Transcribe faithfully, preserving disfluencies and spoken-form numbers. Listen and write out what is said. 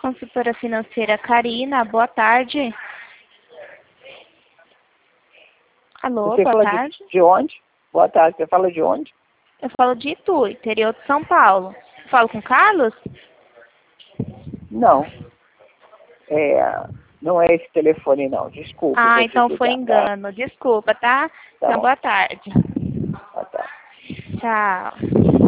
consultora financeira Karina. Boa tarde. Alô, Você boa fala tarde. De, de onde? Boa tarde. Você fala de onde? Eu falo de Itu, interior de São Paulo. Falo com o Carlos? Não. É, não é esse telefone, não. Desculpe. Ah, Você então foi ligar, tá? engano. Desculpa, tá? Tá Então, bom. boa tarde. Boa tarde. Tchau.